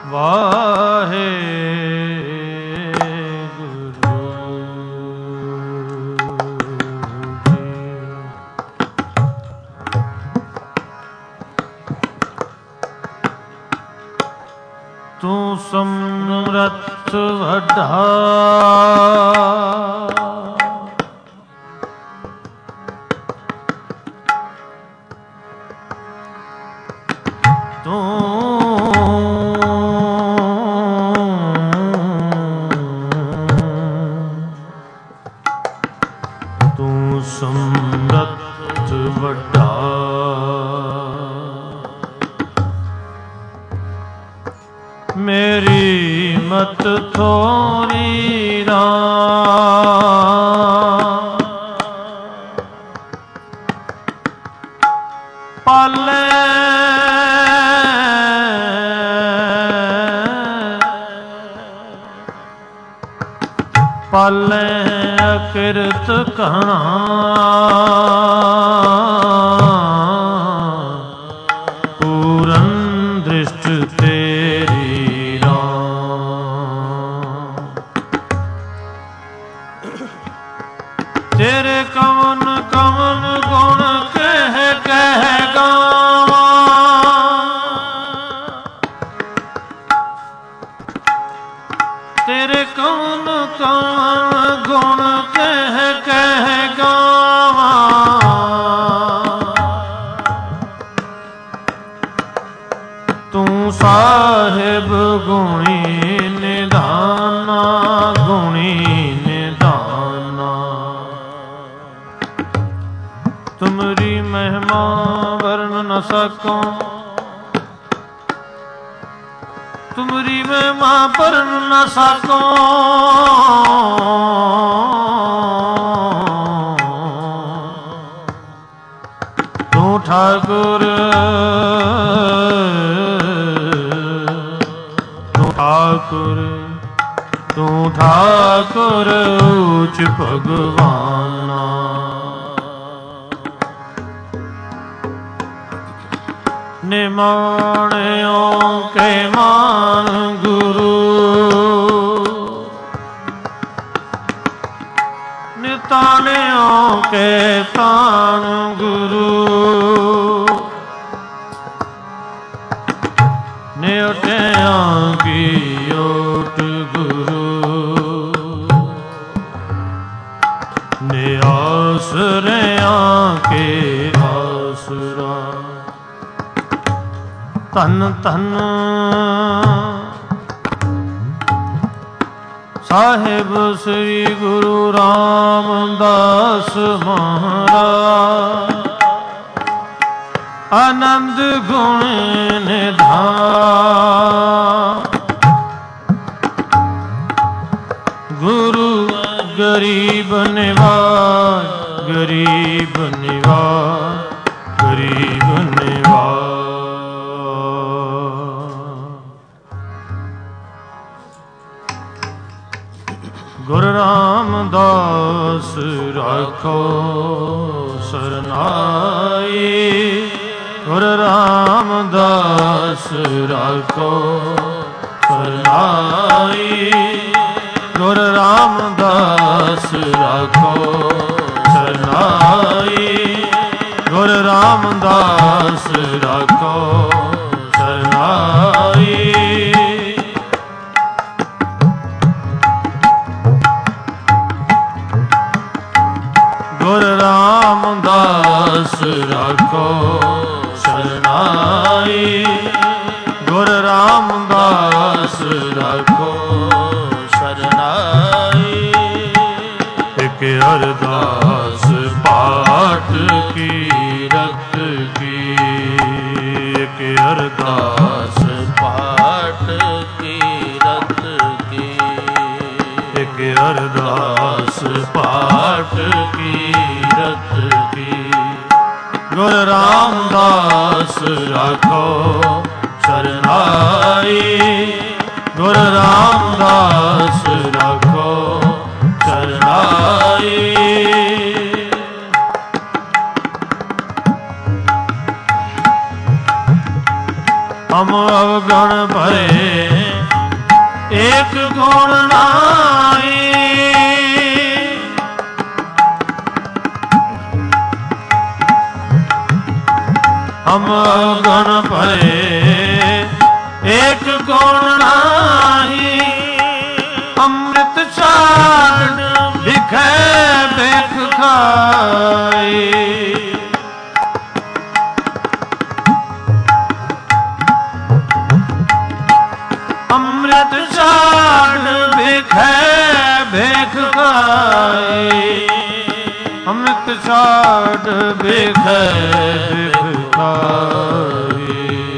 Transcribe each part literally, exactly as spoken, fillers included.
ਵਾਹਿਗੁਰੂ ਤੂੰ ਸਮਰੱਥ ਵੱਡਾ ਤੂੰ ਸਮਰੱਥ ਵੱਡਾ ਮੇਰੀ ਮਤ ਥੋਰੀ ਰਾਮ ਪਾਲੇ ਪਾਲੇ ਅਕਿਰਤ ਕਹਣਾ ਪੂਰਨ ਦ੍ਰਿਸ਼ਟ ਤੇਰੀ ਰਾਮ ਤੇਰੇ ਕਵਨ ਕਵਨ ਗੁਣ ਕਹਿ ਕਹਿ ਗਾਵਾਂ ਤੇਰੇ ਕਵਨ ਕਵਨ ਗੁਣ ਕਹਿ ਕਹਿ ਗਾਵਾਂ ਤੂੰ ਸਾਹਿਬ ਗੁਣੀ ਨਿਧਾਨਾ ਗੁਣੀ ਨਿਧਾਨਾ ਤੁਮਰੀ ਮਹਿਮਾ ਵਰਨ ਨ ਸਕੋ ਤੁਮਰੀ ਮਹਿਮਾ ਵਰਨ ਨ ਸਕੋ ਤੂੰ ਠਾਕੁਰ ਤੂੰ ਠਾਕੁਰ ਤੂੰ ਠਾਕੁਰ ਉੱਚ ਭਗਵਾਨਾ ਨਿਮਾਣਿਓ ਕੇ ਮਾਨ ਗੁਰੂ ਨਿਤਾਣਿਓ ਕੇ ਤਾਣ ਗੁਰੂ ਨਿਉਟਿਆਂ ਕੀ ਓਟ ਗੁਰੂ ਨਿਆਸਰਿਆਂ ਕੇ ਆਸਰਾ ਧੰਨ ਧੰਨ ਸਾਹਿਬ ਸ੍ਰੀ ਗੁਰੂ ਰਾਮਦਾਸ ਮਹਾਰਾਜ ਆਨੰਦ ਗੁਣ ਨਿਧਾਨ ਗੁਰੂ ਗਰੀਬ ਨਿਵਾਜ ਗਰੀਬ ਨਿਵਾਜ ਗਰੀਬ ਨਿਵਾਜ ਗੁਰੂ ਰਾਮਦਾਸ ਰਾਖੋ ਸਰਨਾਈ ਗੁਰੂ ਰਾਮਦਾਸ ਰਾਖੋ ਸਰਨਾਈ ਗੁਰੂ ਰਾਮਦਾਸ ਰਾਖੋ ਸਰਨਾਈ ਗੁਰੂ ਰਾਮਦਾਸ ਰਾਖੋ ਸਰਨਾਈ ਗੁਰੂ ਰਾਮਦਾਸ ਰਾਖੋ ਸਰਨਾਈ ਗੁਰੂ ਰਾਮਦਾਸ ਰਾਖੋ ਸਰਨਾਈ ਇਕ ਅਰਦਾਸ ਪਾਠ ਕੀਰਤ ਕੀ ਇਕ ਅਰਦਾਸ ਪਾਠ ਕੀਰਤ ਕੀ ਇਕ ਅਰਦਾਸ ਪਾਠ ਕੀਰਤ ਕੀ ਗੁਰੂ ਰਾਮਦਾਸ ਰਾਖੋ ਸਰਨਾਈ ਗੁਰੂ ਰਾਮਦਾਸ ਰਾਖੋ ਸਰਨਾਈ ਹਮ ਅਵਗੁਣ ਭਏ ਏਕ ਗੁਣ ਨਾਹੀ। ਹਮ ਅਵਗੁਣ ਭਏ ਏਕ ਗੁਣ ਨਾਹੀ। ਅੰਮ੍ਰਿਤ ਛਾੜ ਵਿਖੇ ਵੇਖ ਖਾਈ। ਅੰਮ੍ਰਿਤ ਛਾੜ ਵਿਖੇ ਵੇਖ ਖਾਈ। ਅੰਮ੍ਰਿਤ ਛਾੜ ਵਿਖੇ ਵੇਖ ਖਾਈ।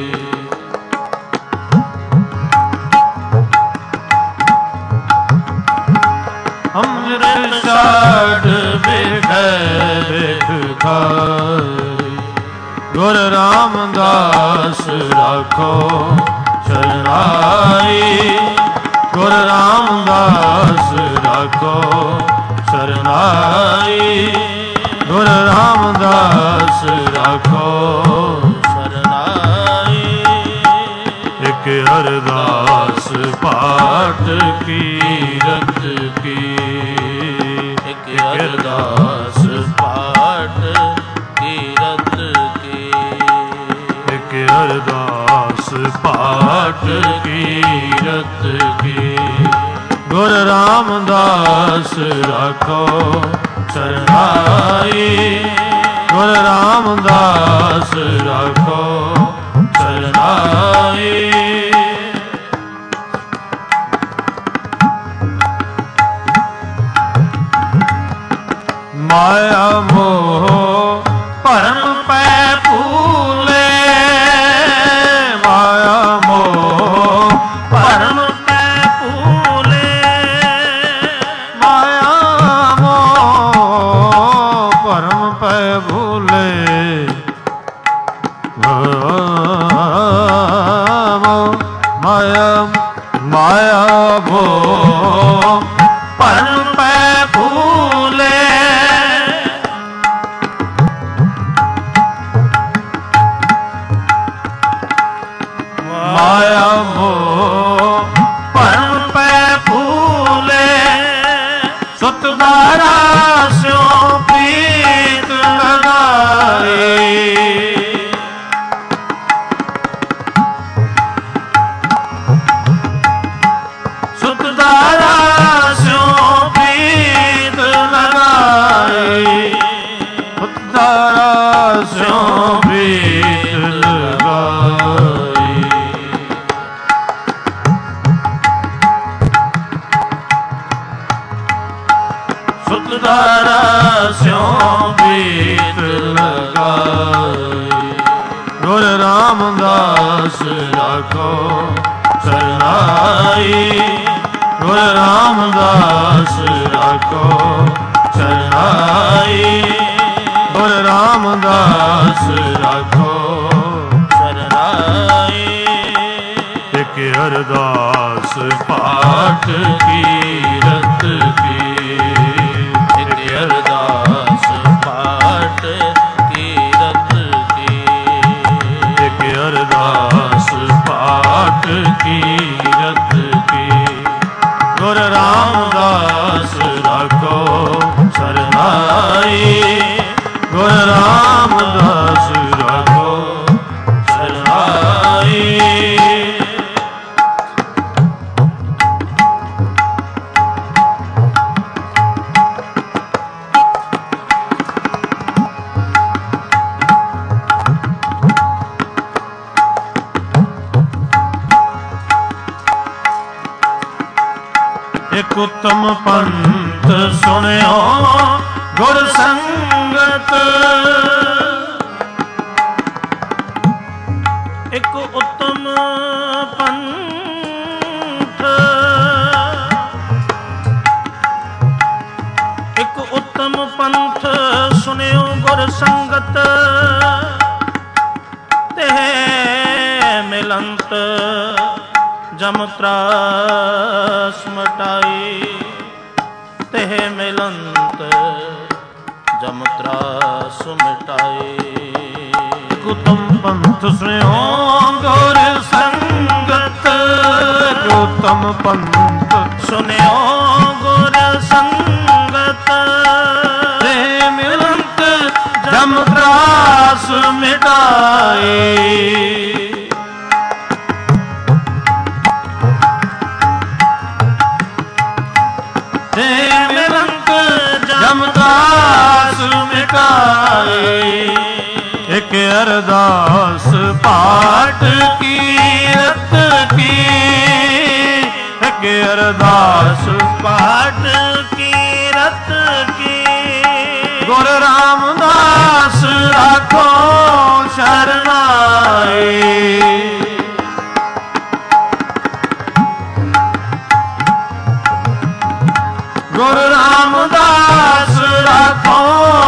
ਅੰਮ੍ਰਿਤ ਛਾੜ ਵਿਖੇ ਵੇਖ ਖਾਈ। ਗੁਰ ਰਾਮਦਾਸ ਰਾਖੋ ਸ਼ਰਨਾਈ। ਗੁਰ ਰਾਮਦਾਸ ਰਾਖੋ ਸ਼ਰਨਾਈ। ਗੁਰ ਰਾਮਦਾਸ ਰਾਖੋ ਸ਼ਰਨਾਈ। ਇਕ ਅਰਦਾਸ ਪਾਠ ਕੀਰਤ ਕੀ। ਇਕ ਅਰਦਾਸ ਪਾਠ ਕੀਰਤ ਕੀ। ਇਕ ਅਰਦਾਸ ਪਾਠ ਕੀਰਤ ਕੀ। ਗੁਰ ਰਾਮਦਾਸ ਰਾਖੋ ਸ਼ਰਨਾਈ। ਗੁਰ ਰਾਮਦਾਸ ਰਾਖੋ ਸ਼ਰਨਾਈ। ਮਾਇਆ ਮੋਹ ਭਰਮ ਪੈ ਭੂਲੇ। ਮਾਇਆ ਮੋਹ ਭਰਮ ਪੈ ਭੂਲੇ। ਮਾਇਆ ਮੋਹ ਭਰਮ ਪੈ ਭੂਲੇ। ਮਾਇਆ ਮਾਇਆ ਮੋਹ ਭਰਮ ਪੈ ਭੂਲੇ। ਮਾਇਆ ਮੋਹ ਭਰਮ ਪੈ ਭੂਲੇ। ਸੁਤ ਬਾਰਾ ਸਿਉ ਪ੍ਰੀਤ ਲਗਾਈ। ਸੁਤ ਬਾਰਾ ਸਿਉ ਪ੍ਰੀਤ ਲਗਾਈ। ਸੁਤ ਬਾਰਾ ਸਿਉ ਪ੍ਰੀਤ ਲਗਾਈ। ਸੁਤਦਾਰਾ ਸਿਉ ਪ੍ਰੀਤ ਲਗਾਈ। ਗੁਰ ਰਾਮਦਾਸ ਰਾਖੋ ਸ਼ਰਨਾਈ। ਗੁਰ ਰਾਮਦਾਸ ਰਾਖੋ ਸ਼ਰਨਾਈ। ਗੁਰ ਰਾਮਦਾਸ ਰਾਖੋ ਸ਼ਰਨਾਈ। ਇਕ ਅਰਦਾਸ ਪਾਠ ਕੀਰਤ ਕੀ। ਇਕ ਅਰਦਾਸ ਪਾਠ ਕੀਰਤ ਕੀ। ਇਕ ਅਰਦਾਸ ਪਾਠ ਕੀਰਤ ਕੀ। ਗੁਰ ਰਾਮਦਾਸ ਰਾਖੋ ਸ਼ਰਨਾਈ। ਗੁਰ ਰਾਮਦਾਸ ਰਾਖੋ ਸ਼ਰਨਾਈ। ਇਕ ਉਤਮ ਪੰਥ ਸੁਣਿਓ ਗੁਰ ਸੰਗਤ। ਇਕ ਉਤਮ ਪੰਥ। ਇਕ ਉਤਮ ਪੰਥ ਸੁਣਿਓ ਗੁਰ ਸੰਗਤ। ਤੇ ਮਿਲੰਤ ਜਮ ਤਰਾਸ ਮਟਾਈ। ਤਹ ਮਿਲੰਤ ਜਮ ਤਰਾਸ ਮਿਟਾਈ। ਕੁਤਮ ਪੰਥ ਸੁਣਿਓ ਗੁਰ ਉੱਤਮ ਪੰਥ ਸੁਨਿਓ ਗੁਰ ਸੰਗਤ ਤੇ ਮਿਲੰਤ ਜਮ ਤਰਾਸ ਮਿਟਾਏ। ਤੇ ਮਿਲੰਤ ਜਮ ਤਰਾਸ ਮਿਟਾਏ। ਇੱਕ ਅਰਦਾਸ ਪਾਠ ਕੀਰਤ ਕੀ, ਇੱਕ ਅਰਦਾਸ ਪਾਠ ਕੀਰਤ ਕੀ। ਗੁਰ ਰਾਮਦਾਸ ਰਾਖੋ ਸ਼ਰਨਾਏ। ਗੁਰ ਰਾਮਦਾਸ ਰਾਖੋ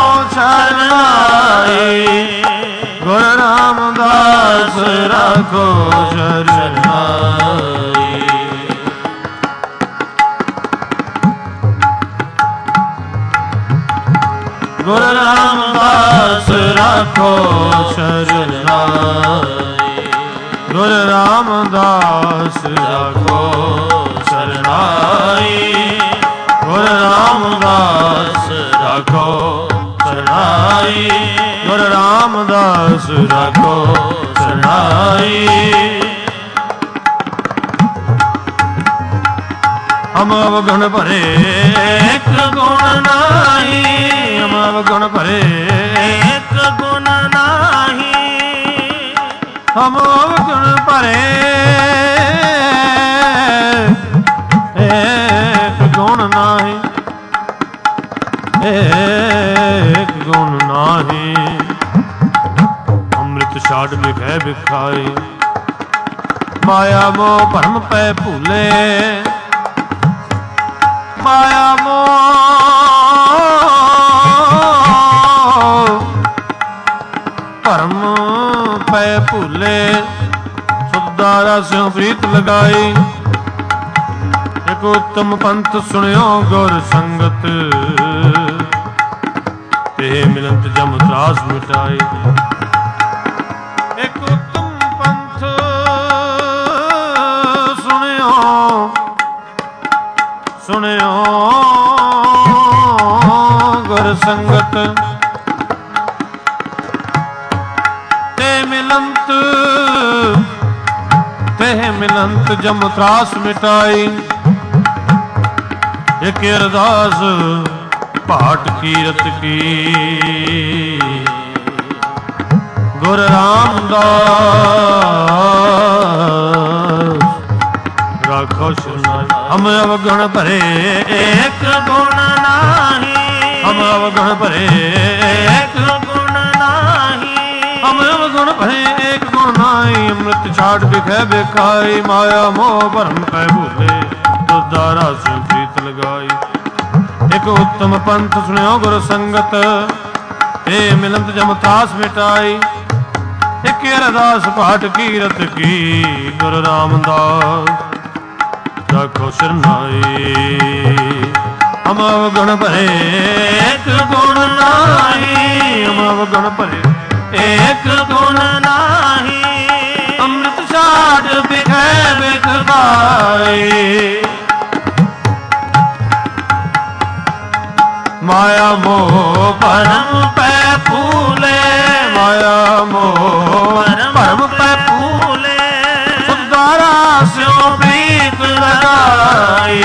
ਸ਼ਰਨਾਏ। ਗੁਰ ਰਾਮਦਾਸ ਰਾਖੋ ਸ਼ਰਨਾਏ। ਗੁਰ ਰਾਮਦਾਸ ਰਾਖੋ ਸ਼ਰਨਾਏ। ਗੁਰ ਰਾਮਦਾਸ ਰਾਖੋ ਸ਼ਰਨਾਏ। ਗੁਰ ਰਾਮਦਾਸ ਰਾਖੋ ਸ਼ਰਨਾਏ। ਗੁਰ ਰਾਮਦਾਸ ਰਾਖੋ ਸ਼ਰਨਾਏ। ਹਮ ਅਵਗੁਣ ਭਰੇ ਇੱਕ ਗੁਣ ਨਾਹੀ। ਹਮ ਅਵਗੁਣ ਭਰੇ ਇੱਕ ਗੁਣ ਨਾਹੀ। ਹਮ ਅਵਗੁਣ ਭਰੇ ਇੱਕ ਗੁਣ ਨਾਹੀ। ਇੱਕ ਗੁਣ ਨਾਹੀ। ਅੰਮ੍ਰਿਤ ਛਾੜ ਲਿਖੈ ਵਿਖਾਏ। ਮਾਇਆ ਮੋਹ ਭਰਮ ਪੈ ਭੂਲੇ। ਮਾਇਆ ਮੋਹ ਭਰਮ ਪੈ ਭੂਲੇ। ਸੁਧਾ ਰਸਿਓ ਪ੍ਰੀਤ ਲਗਾਈ। ਇੱਕ ਉੱਤਮ ਪੰਥ ਸੁਣਿਓ ਗੁਰ ਸੰਗਤ ਤੇ ਮਿਲੰਤ ਜਮ ਤਰਾਸ ਮਿਟਾਏ। ਇੱਕ ਉੱਤਮ ਪੰਥ ਸੁਣਿਓ ਸੁਣਿਓ ਗੁਰ ਸੰਗਤ ਤੇ ਮਿਲੰਤ ਤੇ ਮਿਲੰਤ ਜਮ ਤਰਾਸ ਮਿਟਾਈ। ਇੱਕ ਅਰਦਾਸ ਪਾਠ ਕੀਰਤ ਕੀ। ਗੁਰ ਰਾਮਦਾਸ ਰਾਖੋ ਸ਼ਰਨਾਏ। ਹਮ ਅਵਗੁਣ ਭਰੇ ਇੱਕ ਗੁਣ ਨਾਹੀ। ਹਮ ਅਵਗੁਣ ਭਰੇ ਇੱਕ ਗੁਣ ਨਾਹੀ। ਹਮ ਅਵਗੁਣ ਭਰੇ ਇੱਕ ਗੁਣ ਨਾਹੀ। ਅੰਮ੍ਰਿਤ ਛਾੜ ਵਿਖੈ ਵਿਖਾਈ। ਮਾਇਆ ਮੋਹ ਭਰਮ ਪੈ ਭੂਲੇ। ਦੁੱਧਾ ਰਸ ਪ੍ਰੀਤ ਲਗਾਈ। ਇੱਕ ਉੱਤਮ ਪੰਥ ਸੁਣਿਓ ਗੁਰ ਸੰਗਤ ਤੇ ਮਿਲੰਤ ਜਮ ਤਰਾਸ ਮਿਟਾਈ। ਇੱਕ ਅਰਦਾਸ ਪਾਠ ਕੀਰਤ ਕੀ। ਗੁਰ ਰਾਮਦਾਸ ਰਾਖੋ ਸ਼ਰਨਾਏ। ਹਮ ਅਵਗੁਣ ਭਰੇ ਇੱਕ ਗੁਣ ਨਾਹੀ। ਹਮ ਅਵਗੁਣ ਭਰੇ ਇੱਕ ਗੁਣ ਨਾਹੀ। ਅੰਮ੍ਰਿਤ ਛਾੜ ਵਿਖੈ ਵਿਖਾਏ। ਮਾਇਆ ਮੋਹ ਭਰਮ ਪੈ ਭੂਲੇ। ਮਾਇਆ ਮੋਹ ਭਰਮ ਪੈ ਭੂਲੇ। ਸੁਧਾ ਰਸਿਓ ਪ੍ਰੀਤ ਲਗਾਈ।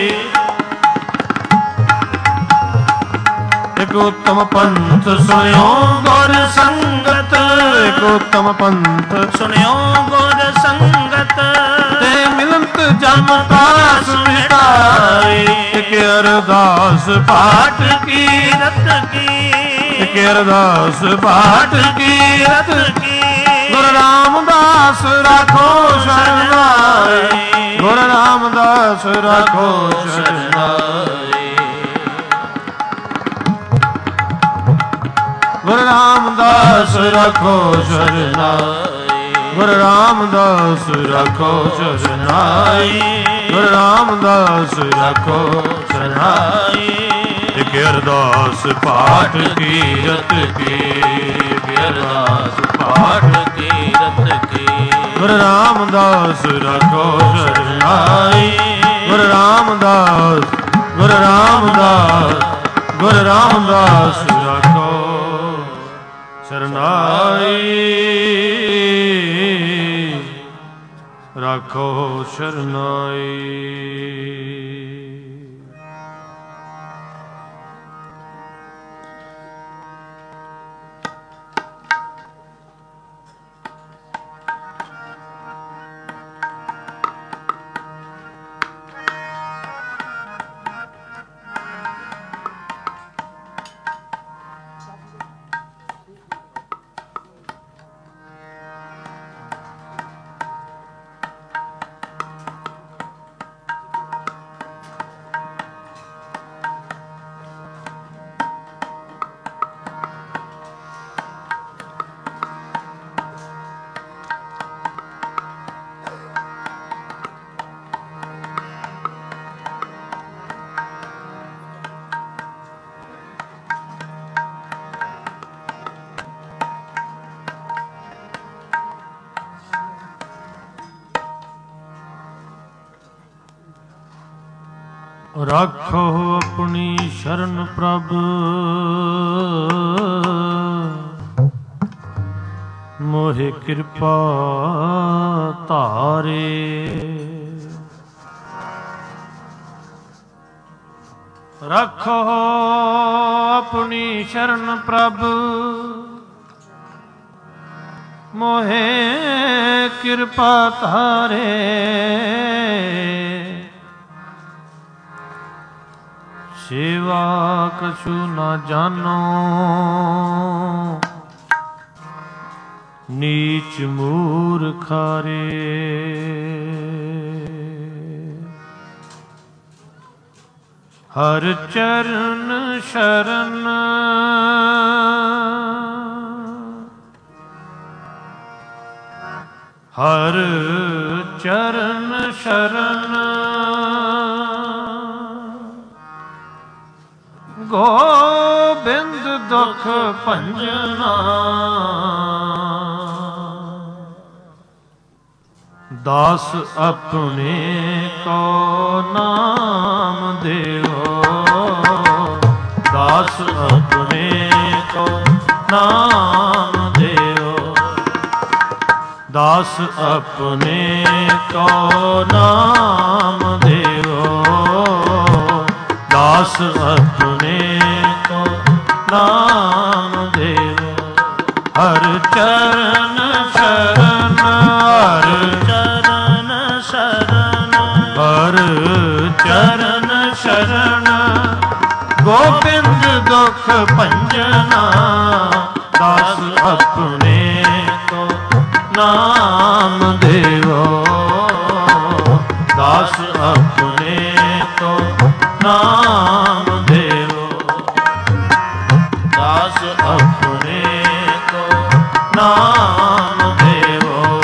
ਇੱਕ ਉੱਤਮ ਪੰਥ ਸੁਣਿਓ ਗੁਰ ਸੰਗਤ। ਇੱਕ ਉੱਤਮ ਪੰਥ ਸੁਣਿਓ ਗੁਰ ਸੰਗਤ ਤੇ ਮਿਲੰਤ ਜਮ ਤਰਾਸ ਮਿਟਾਈ। ਇੱਕ ਅਰਦਾਸ ਪਾਠ ਕੀਰਤ ਕੀ। ਇੱਕ ਅਰਦਾਸ ਪਾਠ ਕੀਰਤ ਕੀ। ਗੁਰ ਰਾਮਦਾਸ ਰਾਖੋ ਸ਼ਰਨਾਏ। ਗੁਰ ਰਾਮਦਾਸ ਰਾਖੋ ਸ਼ਰਨਾਏ। ਗੁਰ ਰਾਮਦਾਸ ਰਾਖੋ ਸ਼ਰਨਾਏ। ਗੁਰ ਰਾਮਦਾਸ ਰਾਖੋ ਸ਼ਰਨਾਏ। ਗੁਰ ਰਾਮਦਾਸ ਰਾਖੋ ਸ਼ਰਨਾਏ। ਇੱਕ ਅਰਦਾਸ ਪਾਠ ਕੀਰਤ ਕੀ। ਇੱਕ ਅਰਦਾਸ ਪਾਠ ਕੀਰਤ ਕੀ। ਗੁਰੂ ਰਾਮਦਾਸ ਰਾਖੋ ਸ਼ਰਨਾਈ। ਗੁਰੂ ਰਾਮਦਾਸ ਗੁਰੂ ਰਾਮਦਾਸ ਗੁਰੂ ਰਾਮਦਾਸ ਰਾਖੋ ਸ਼ਰਨਾਈ। ਰਾਖੋ ਸ਼ਰਨਾਈ। ਰਾਖੋ ਆਪਣੀ ਸ਼ਰਨ ਪ੍ਰਭ, ਮੋਹਿ ਕਿਰਪਾ ਧਾਰੇ। ਰਾਖੋ ਆਪਣੀ ਸ਼ਰਨ ਪ੍ਰਭ, ਮੋਹਿ ਕਿਰਪਾ ਧਾਰੇ। ਸੇਵਾ ਕਛੂ ਨਾ ਜਾਨੋ, ਨੀਚ ਮੂਰਖਾਰੇ। ਹਰ ਚਰਨ ਸ਼ਰਨ, ਹਰ ਚਰਨ ਸ਼ਰਨ। ਗੋਬਿੰਦ ਦੁਖ ਭੰਜਨਾ, ਦਾਸ ਆਪਣੇ ਕੋ ਨਾਮ ਦੇਵੋ। ਦਾਸ ਆਪਣੇ ਕੋ ਨਾਮ ਦੇਵੋ। ਦਾਸ ਆਪਣੇ ਕੋ ਨਾਮ ਦੇਵੋ। ਦਾਸ ਆਪਣੇ ਕੋ ਨਾਮ ਦੇਵੋ। ਹਰ ਚਰਨ ਸ਼ਰਨ, ਹਰ ਚਰਨ ਸ਼ਰਨ, ਹਰ ਚਰਨ ਸ਼ਰਨ। ਗੋਬਿੰਦ ਦੁਖ ਭੰਜਨਾ, ਦਾਸ ਆਪਣੇ ਕੋ ਨਾਮ ਦੇਵੋ। ਦਾਸ ਆਪਣੇ ਕੋ ਨਾਮ ਦੇਵੋ। ਦਾਸ ਆਪਣੇ ਕੋ ਨਾਮ ਦੇਵੋ।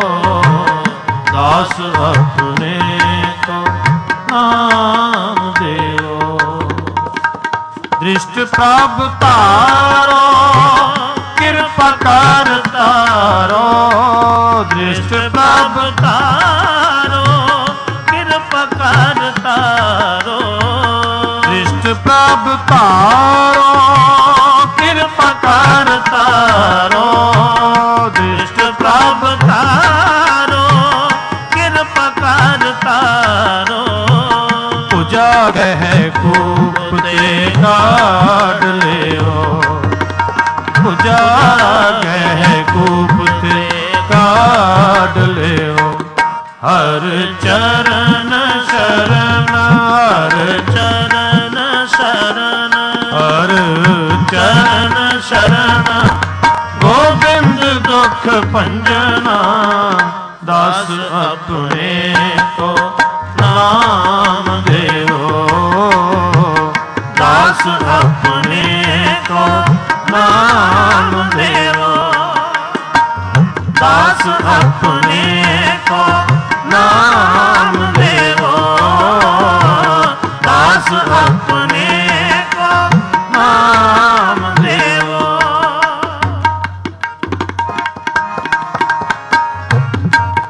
ਦਾਸ ਆਪਣੇ ਕੋ ਨਾਮ ਦੇਵੋ। ਦ੍ਰਿਸ਼ਟ ਪ੍ਰਭ ਧਾਰੋ, ਕਿਰਪਾ ਕਰ ਤਾਰੋ। ਦ੍ਰਿਸ਼ਟ ਪ੍ਰਭ ਧਾਰੋ, ਕਿਰਪਾ ਕਰ ਤਾਰੋ। ਦ੍ਰਿਸ਼ਟ ਪ੍ਰਭ ਧਾਰੋ, ਕਿਰਪਾ ਕਰ ਤਾਰੋ। ਦ੍ਰਿਸ਼ਟ ਪ੍ਰਭ ਧਾਰੋ, ਕਿਰਪਾ ਕਰ ਤਾਰੋ। ਭੁਜਾ ਗਹਿ ਕੂਪ ਤੇ ਕਾਢ ਲਿਓ। ਭੁਜਾ ਗਹਿ ਕੂਪ ਤੇ ਕਾਢ ਲਿਓ। ਹਰ ਚਰਨ ਸ਼ਰਨ, ਹਰ ਚਰਨ ਸ਼ਰਨ, ਹਰ ਚਰਨ ਸ਼ਰਨ। ਗੋਬਿੰਦ ਦੁਖ ਭੰਜਨਾ, ਦਾਸ ਆਪਣੇ ਕੋ ਨਾਮ ਦੇਵੋ। ਦਾਸ ਆਪਣੇ ਕੋ ਨਾਮ ਦੇਵੋ। ਦਾਸ ਆਪਣੇ ਕੋ ਨਾਮ ਦੇਵੋ। ਦਾਸ ਆਪਣੇ ਕੋ ਨਾਮ ਦੇਵੋ।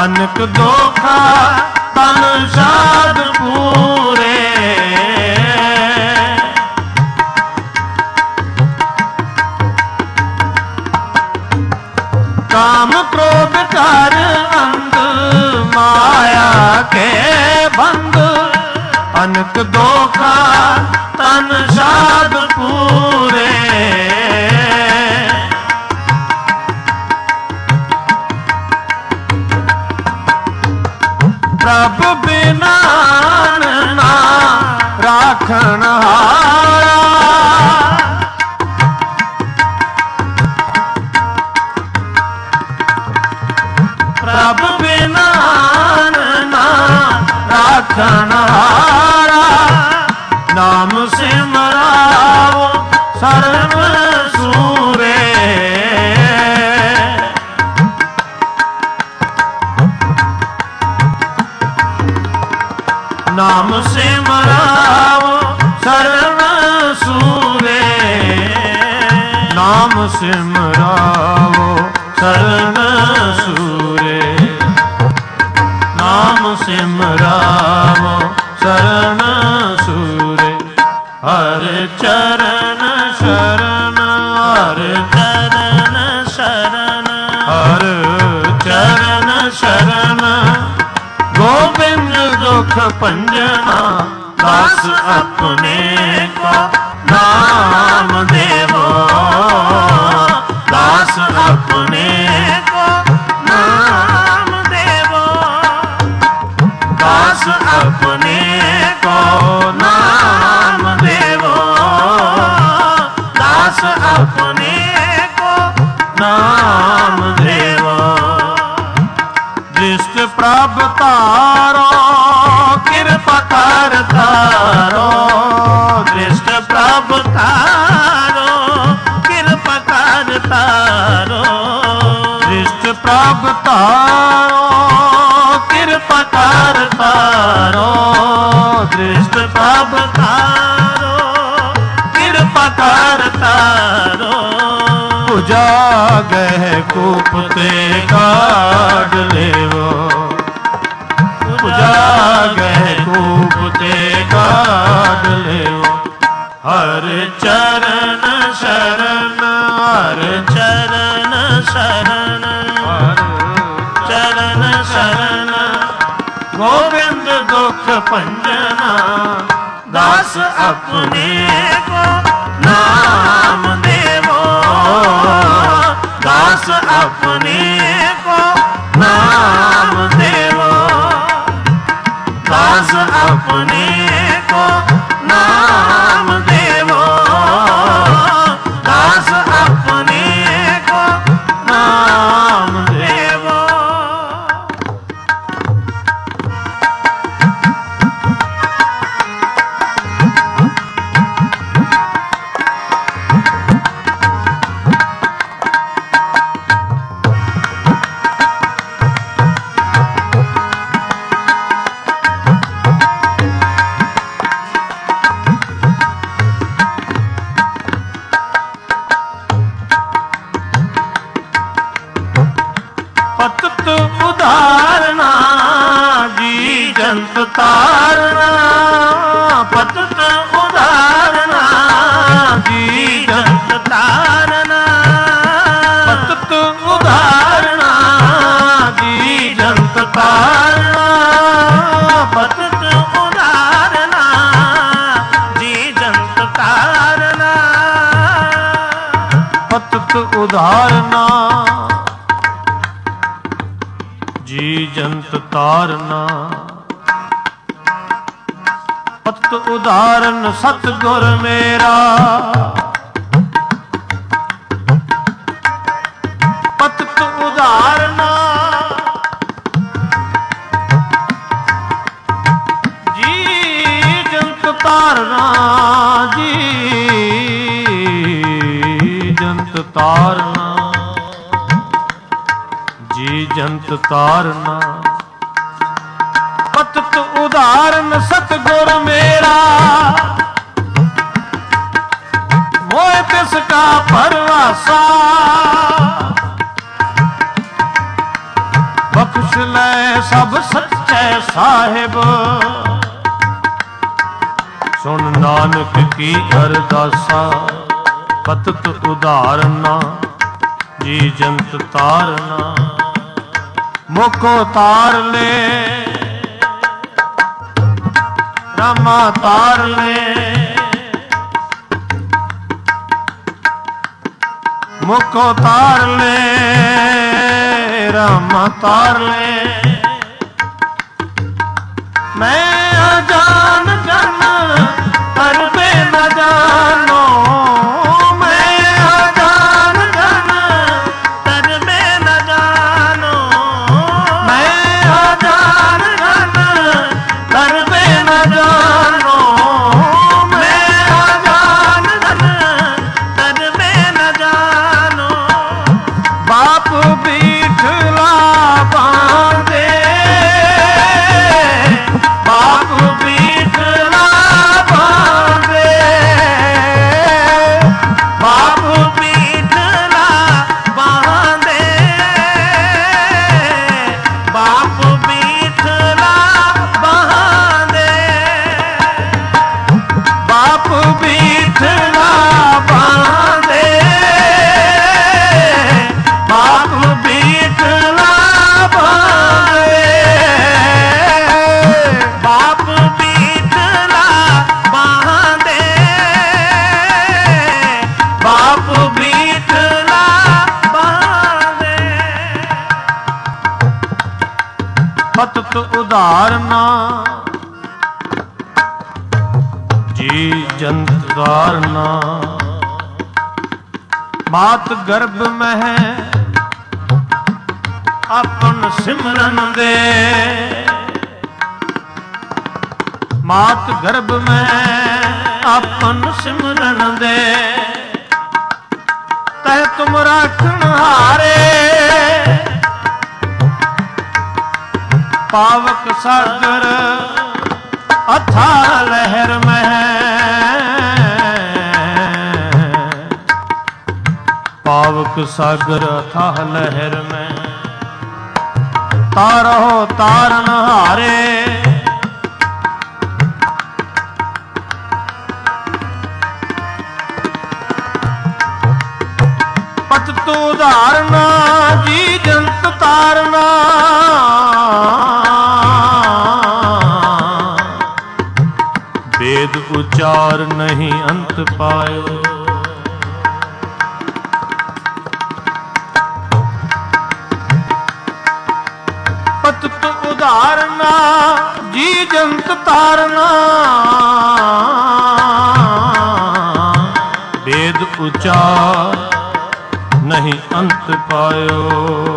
ਅਨਕ ਦੋਖਾ ਤਨ ਸਾਧ ਪੂਰੇ। ਕਾਮ ਕ੍ਰੋਧ ਕਰ ਅੰਧ ਮਾਇਆ ਕੇ ਬੰਦ। ਅਨਕ ਦੋਖਾ ਤਨ ਸਾਧ ਪੂਰੇ। ਪ੍ਰਭ ਬਿਨਾ ਨਾ ਰਾਖਣ ਹਾਰਾ। ਪ੍ਰਭ ਬਿਨਾ ਨਾ ਰਾਖਣ ਹਾਰਾ। ਨਾਮ ਸਿਮਰਾਵੋ ਸਰਬ ਸੂਰੇ। ਨਾਮ ਸਿਮਰਾਵੋ ਸਰਬ ਸੂਰੇ। ਨਾਮ ਸਿਮਰਾਵੋ ਸਰਬ ਸੂਰੇ। ਨਾਮ ਸਿਮਰਾਵੋ ਸਰਬ ਸੂਰੇ। ਹਰ ਚਰਨ ਸ਼ਰਨ ਹਰ ਚਰਨ ਸ਼ਰਨ ਹਰ ਚਰਨ ਸ਼ਰਨ। ਗੋਬਿੰਦ ਦੁਖ ਭੰਜਨਾ ਦਾਸ ਆਪਣੇ ਕੋ ਨਾਮ ਦੇਵੋ। ਦਾਸ ਆਪਣੇ ਕੋ ਨਾਮ ਦੇਵੋ। ਦਾਸ ਆਪਣੇ ਕੋ ਨਾਮ ਦੇਵੋ। ਦਾਸ ਆਪਣੇ ਕੋ ਨਾਮ ਦੇਵੋ। ਦ੍ਰਿਸ਼ਟ ਪ੍ਰਭ ਤਾਰੋ ਕਿਰਪਾ ਕਰ ਤਾਰੋ। ਦ੍ਰਿਸ਼ਟ ਪ੍ਰਭ ਤਾਰੋ ਕਿਰਪਾ ਕਰ ਤਾਰੋ। ਦ੍ਰਿਸ਼ਟ ਪ੍ਰਭ ਤਾਰੋ ਕਿਰਪਾ ਕਰ ਤਾਰੋ। ਦ੍ਰਿਸ਼ਟ ਪ੍ਰਭ ਤਾਰੋ ਕਿਰਪਾ ਕਰ ਤਾਰੋ। ਭੁਜਾ ਗਹਿ ਕੂਪ ਤੇ ਕਾਢ ਲੇਵੋ। ਭੁਜਾ ਗਹਿ ਕੂਪ ਤੇ ਕਾਢ ਲੇਵੋ। ਹਰ ਚਰਨ ਸ਼ਰਨ ਹਰ ਚਰਨ ਸ਼ਰਨ ਹਰ ਚਰਨ ਸ਼ਰਨ। ਗੋਬਿੰਦ ਦੁਖ ਭੰਜਨਾ ਦਾਸ ਆਪਣੇ ਕੋ ਨਾਮ ਦੇਵੋ। ਦਾਸ ਆਪਣੇ ਕੋ ਨਾਮ ਦੇਵੋ। ਦਾਸ ਆਪਣੇ ਕੋ ਨਾਮ ਦੇਵੋ। ਦਾਸ ਆਪਣੇ ਕੋ ਨਾਮ ਦੇਵੋ। ਪਤਤ ਉਧਾਰਨਾ ਜੀ ਜੰਤ ਤਾਰਨਾ। ਪਤਤ ਉਧਾਰਨਾ ਜੀ ਜੰਤ ਤਾਰਨਾ। ਪਤਤ ਉਧਾਰਨਾ ਜੀ ਜੰਤ ਤਾਰਨਾ। ਪਤਤ ਉਧਾਰਨਾ ਜੀ ਜੰਤ ਤਾਰਨਾ। ਪਤਤ ਉਧਾਰਨਾ ਜੀ ਜੰਤ ਤਾਰਨਾ। ਪਤਤ ਉਦਾਰਨ ਸਤਿਗੁਰ ਮੇਰਾ। ਪਤਤ ਉਦਾਰਨਾ ਜੀ ਜੰਤ ਤਾਰਨਾ। ਜੀ ਜੰਤ ਤਾਰਨਾ ਜੀ ਜੰਤ ਤਾਰਨਾ। ਪਤਤ ਉਦਾਰਨ ਸਤਿਗੁਰ ਮੇਰਾ। ਮੋਹ ਤਿਸ ਕਾ ਪਰਵਾਸਾ। ਬਖਸ਼ ਲੈ ਸਭ ਸੱਚੇ ਸਾਹਿਬ। ਸੁਣ ਨਾਨਕ ਕੀ ਅਰਦਾਸਾ ਪਤਤ ਉਧਾਰਨਾ ਜੀ ਜੰਤ ਤਾਰਨਾ। ਮੁਕੋ ਤਾਰ ਲੈ ਰਾਮਾ ਤਾਰ ਲੈ ਮੁਕੋ ਤਾਰ ਲੈ ਰਾਮਾ ਤਾਰ ਲੈ। ਮੈਂ ਅਜਾਨ ਜਨ ਤਰਬੇ ਨ ਜਾਨੋ। ਮੈਂ ਅਜਾਨ ਜਨ ਤਰਬੇ ਨ ਜਾਨੋ। ਮੈਂ ਅਜਾਨ ਜਨ ਤਰਬੇ ਨ ਜਾਨੋ। ਮੈਂ ਅਜਾਨ ਜਨ ਤਰਬੇ ਨ ਜਾਨੋ। ਬਾਪ ਬੀਠਲਾ ਬਾਂਦੇ ਬਾਪ ਬੀਠਲਾ ਬਾਂਦੇ ਬਾਪ ਬੀਠਲਾ ਬਾਂਦੇ ਬਾਪ ਬੀਠਲਾ ਬਾਂਦੇ ਬਾਪ ਬੀਠਲਾ ਬਾਂਦੇ ਬਾਪ ਬੀਠਲਾ ਬਾਂਦੇ ਬਾਪ ਬੀਠਲਾ ਬਾਂਦੇ ਬਾਪ ਬੀਠਲਾ ਬਾਂਦੇ। ਪਤਤ ਉਧਾਰਨਾ ਜੀ ਜੰਤ ਤਾਰਨਾ। ਮਾਤ ਗਰਭ ਮਹਿ ਆਪਨ ਸਿਮਰਨ ਦੇ। ਮਾਤ ਗਰਭ ਮੈਂ ਆਪਨ ਸਿਮਰਨ ਦੇ। ਤੈ ਤੁਮ ਰਾਖਣ ਹਾਰੇ ਪਾਵਕ ਸਾਗਰ ਅਥਾਹ ਲਹਿਰ ਮਹਿ। ਪਾਵਕ ਸਾਗਰ ਅਥਾਹ ਲਹਿਰ ਮੈਂ ਤਾਰੋ ਤਾਰਨ ਹਾਰੇ। ਪਤਤ ਉਧਾਰਨਾ ਜੀ ਜੰਤ ਤਾਰਨਾ। ਵੇਦ ਉਚਾਰ ਨਹੀਂ ਅੰਤ ਪਾਇਓ। ਪਤਤ ਉਧਾਰਨਾ ਜੀ ਜੰਤ ਤਾਰਨਾ। ਵੇਦ ਉਚਾਰ ਨਹੀਂ ਅੰਤ ਪਾਇਓ।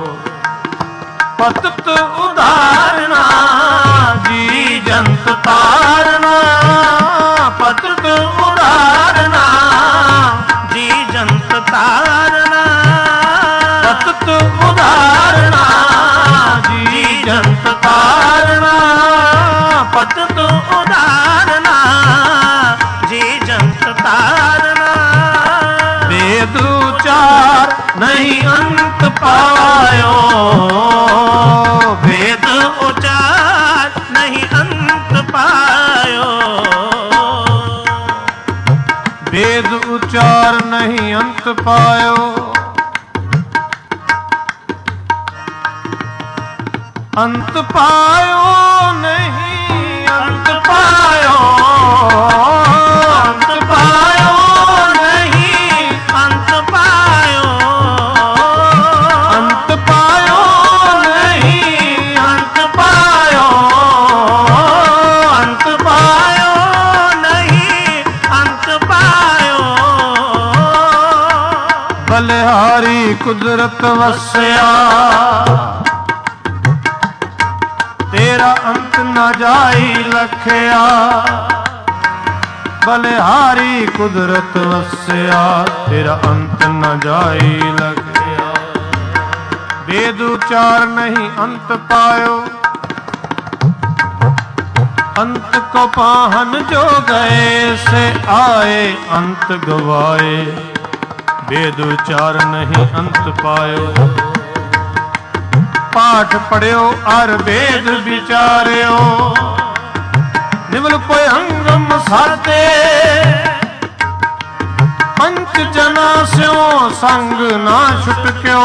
ਪਤਤ ਉਧਾਰਨਾ ਜੀ ਜੰਤ ਤਾਰਨਾ। ਪਤਤ ਉਧਾਰਨਾ ਜੀ ਜੰਤ ਤਾਰਨਾ। ਪਤਤ ਉਧਾਰਨਾ ਜੀ ਜੰਤ ਤਾਰਨਾ। ਪਤਤ ਉਧਾਰਨਾ ਜੀ ਜੰਤ ਤਾਰਨਾ। ਵੇਦ ਉਚਾਰ ਨਹੀਂ ਅੰਤ ਪਾਇਓ। ਵੇਦ ਉਚਾਰ ਨਹੀਂ ਅੰਤ ਪਾਇਓ। ਵੇਦ ਉਚਾਰ ਨਹੀਂ ਅੰਤ ਪਾਇਓ। ਅੰਤ ਪਾਇਓ ਨਹੀਂ ਅੰਤ ਪਾਇਓ। ਅੰਤ ਪਾਇਓ ਨਹੀਂ ਅੰਤ ਪਾਇਓ। ਅੰਤ ਪਾਇਓ ਨਹੀਂ ਅੰਤ ਪਾਇਓ। ਅੰਤ ਪਾਇਓ ਨਹੀਂ ਅੰਤ ਪਾਇਓ। ਬਲਿਹਾਰੀ ਕੁਦਰਤ ਵਸਿਆ ਤੇਰਾ ਅੰਤ ਨਾ ਜਾਈ ਲਖਿਆ। ਬਲਿਹਾਰੀ ਕੁਦਰਤ ਵਸਿਆ ਤੇਰਾ ਅੰਤ ਨਾ ਜਾਈ ਲਖਿਆ। ਵੇਦ ਉਚਾਰ ਨਹੀਂ ਅੰਤ ਪਾਇਓ। अंत को पाहन जो गए से आए अंत गवाए, वेद उचार नहीं अंत पायो। पा ਪਾਠ ਪੜਿਓ ਅਰ ਵੇਦ ਵਿਚਾਰਿਓ ਨਿਮਲ ਭਯੰਗਮ ਸਾਤੇ ਪੰਚ ਜਨਾ ਸਿਓ ਸੰਗ ਨਾ ਛੁਟਕਿਓ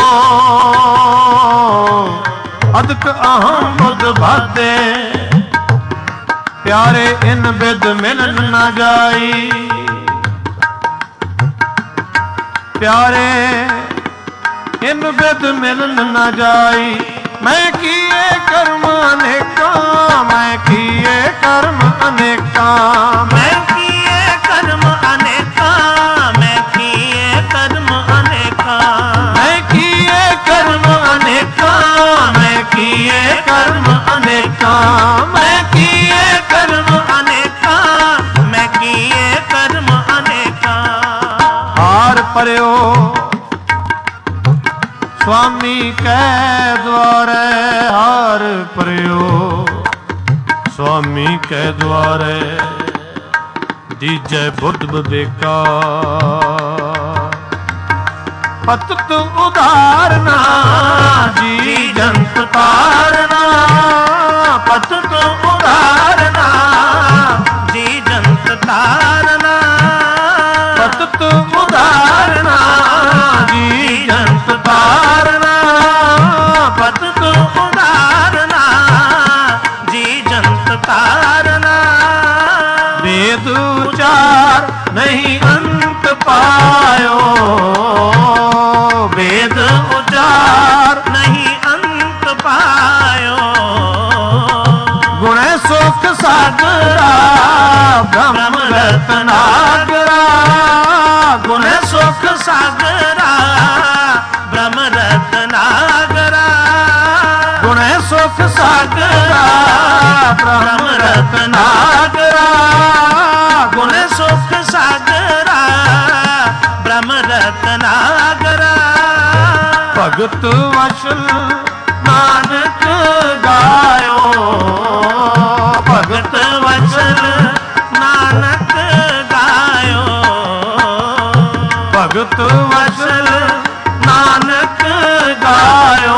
ਅਦਕ ਅਹੰ ਬੁੱਧ ਬਾਦੇ ਪਿਆਰੇ ਇਨ ਬਿਦ ਮਿਲਨ ਨਾ ਜਾਈ ਪਿਆਰੇ ਇਨ ਬਿਦ ਮਿਲਨ ਨਾ ਜਾਈ ਮੈਂ ਕੀਏ ਕਰਮ ਅਨੇਕਾਂ ਮੈਂ ਕੀਏ ਕਰਮ ਅਨੇਕਾਂ ਮੈਂ ਕੀਏ ਕਰਮ ਅਨੇਕਾਂ ਮੈਂ ਕੀਏ ਕਰਮ ਅਨੇਕਾਂ ਮੈਂ ਕੀਏ ਕਰਮ ਅਨੇਕਾਂ ਮੈਂ ਕੀਏ ਕਰਮ ਅਨੇਕਾਂ ਮੈਂ ਕੀਏ ਕਰਮ ਅਨੇਕਾਂ ਮੈਂ ਕੀਏ ਕਰਮ ਅਨੇਕਾਂ ਹਾਰ ਪਰਿਓ ਸੁਆਮੀ ਕੈ ਦੁਆਰੇ ਹਾਰ ਪਰਿਓ ਸੁਆਮੀ ਕੈ ਦੁਆਰੇ ਦੀਜੈ ਬੁੱਧ ਵਿਵੇਕਾ ਪਤਤ ਉਧਾਰਨਾ ਜੀ ਜੰਤ ਤਾਰਨਾ ਪਤਤ ਉਧਾਰਨਾ ਜੀ ਜੰਤ ਤਾਰਨਾ ਪਤਤ ਉਧਾਰਨਾ ਜੀ ਜੰਤ ਤਾਰਨਾ ਪਤਤ ਉਧਾਰਨਾ ਜੀ ਜੰਤ ਤਾਰਨਾ ਵੇਦ ਉਚਾਰ ਨਹੀਂ ਅੰਤ ਪਾਇਓ ਵੇਦ ਉਚਾਰ ਨਹੀਂ ਅੰਤ ਪਾਇਓ ਗੁਣੇ ਸੁਖ ਸਾਗਰਾ ਬ੍ਰਹਮ ਰਤਨਾਗਰਾ ਗੁਣੇ ਸੁਖ ਸਾਗਰਾ ਬ੍ਰਹਮ ਰਤਨਾਗਰਾ ਗੁਣੇ ਸੁਖ ਸਾਗਰਾ ਬ੍ਰਹਮ ਰਤਨਾਗਰਾ ਗੁਣੇ ਸੁਖ ਸਾਗਰਾ ਬ੍ਰਹਮ ਰਤਨਾਗਰਾ ਭਗਤ ਵਸ਼ਲ ਨਾਨਕ ਗਾਇਓ ਭਗਤ ਵਚਨ ਨਾਨਕ ਗਾਇਓ ਭਗਤ ਵਸ਼ਲ ਨਾਨਕ ਗਾਇਓ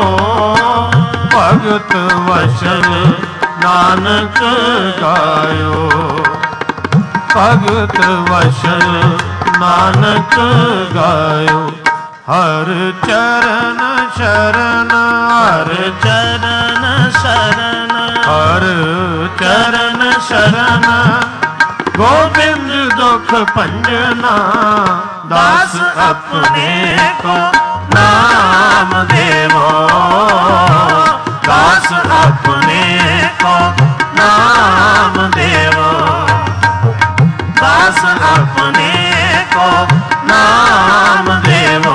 ਭਗਤ ਵਸ਼ਲ ਨਾਨਕ ਗਾਇਓ ਭਗਤ ਵਸ਼ਲ ਨਾਨਕ ਗਾਇਓ ਹਰ ਚਰਨ ਸ਼ਰਨ ਹਰ ਚਰਨ ਸ਼ਰਨ ਹਰ ਚਰਨ ਸ਼ਰਨ ਗੋਬਿੰਦ ਦੁਖ ਭੰਜਨਾ ਦਾਸ ਆਪਣੇ ਕੋ ਨਾਮ ਦੇਵੋ ਦਾਸ ਆਪਣੇ ਕੋ ਨਾਮ ਦੇਵੋ ਦਾਸ ਆਪਣੇ ਕੋ ਨਾਮ ਦੇਵੋ